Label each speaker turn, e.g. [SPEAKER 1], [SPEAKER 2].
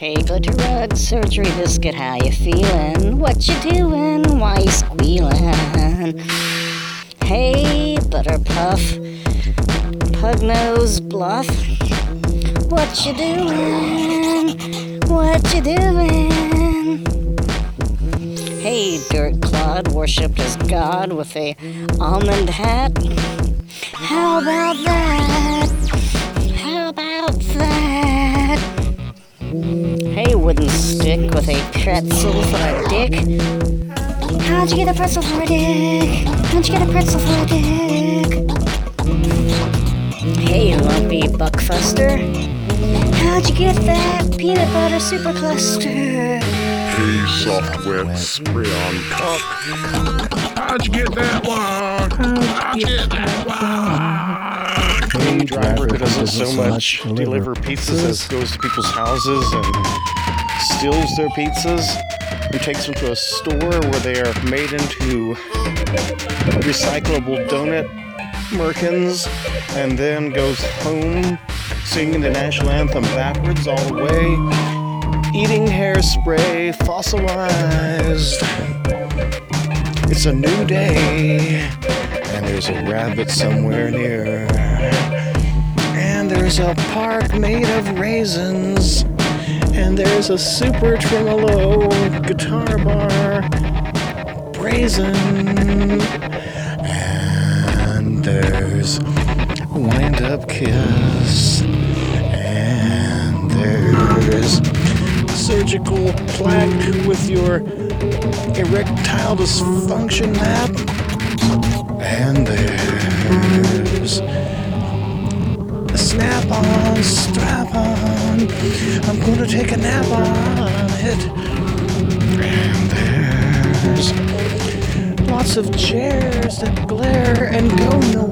[SPEAKER 1] Hey, Glitterug Surgery Biscuit, how you feeling? What you doing? Why you squealing? Hey, Butterpuff, Pugnose Bluff, what you doing? What you doing? Hey, Dirt Clod, worshipped as God with a almond hat. How about that? How about that? Hey, Wooden Stick with a pretzel for a dick. How'd you get a pretzel for a dick? How'd you get a pretzel for a dick? Hey, Lumpy Buckfuster, how'd you get that peanut butter super cluster?
[SPEAKER 2] Hey, soft wet spray on cock. How'd you get that one? How'd you get that one?
[SPEAKER 3] Hey, driver who doesn't so much deliver pizzas as goes to people's houses and steals their pizzas and takes them to a store where they are made into recyclable donut merkins and then goes home singing the national anthem backwards all the way, eating hairspray fossilized. It's a new day, and there's a rabbit somewhere near. And there's a park made of raisins, and there's a super tremolo guitar bar, brazen. And there's a wind-up kiss, and there's surgical plaque with your erectile dysfunction map, and there's a snap-on, strap-on, I'm gonna take a nap on it, and there's lots of chairs that glare and go nowhere.